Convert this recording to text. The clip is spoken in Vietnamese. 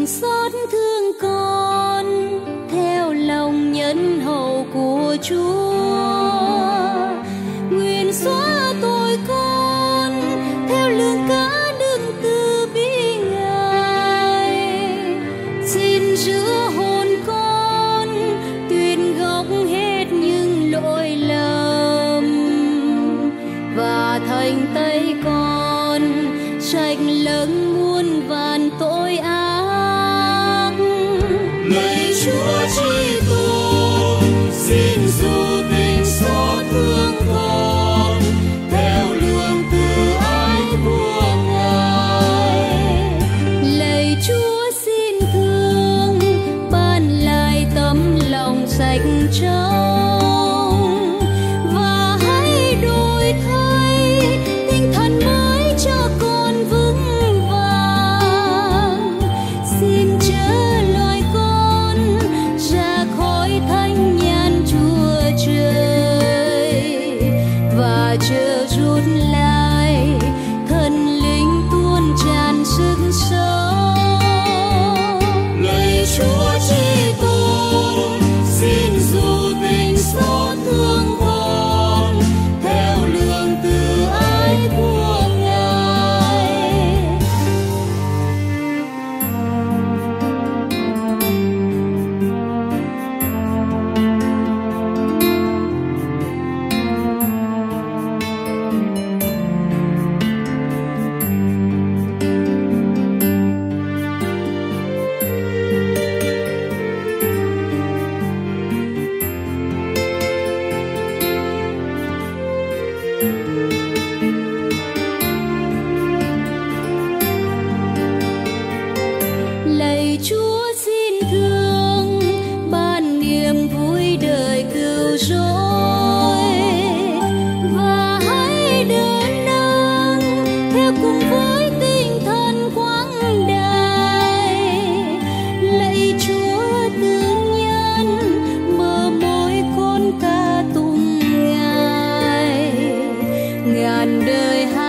tình xót thương con theo lòng nhân hậu của Chúa. Nguyện xóa tội con theo lương cả đức từ bi Ngài. Xin giữ hồn con tuyên gốc hết những lỗi lầm và thành tay con sạch lẫn muôn vàn tội ác. Lạy Chúa Chi Tôn, xin dù tình xót thương con theo lương từ ái của Ngài. Lạy Chúa xin thương ban lại tấm lòng sạch trong và hãy đổi thay tinh thần mới cho con vững vàng. Xin chớ loài con ra khỏi thánh nhàn Chúa trời và chớ rút lại thần linh tuôn tràn sức sống. Lạy Chúa Chi Tôn, xin dù tình xót thương con theo lương từ ái của Ngài. Lạy Chúa xin thương ban niềm vui đời cứu rỗi và hãy đỡ nâng theo cùng với tinh thần quang đại. Lạy Chúa từ nhân mở môi con ca tụng Ngài ngàn đời.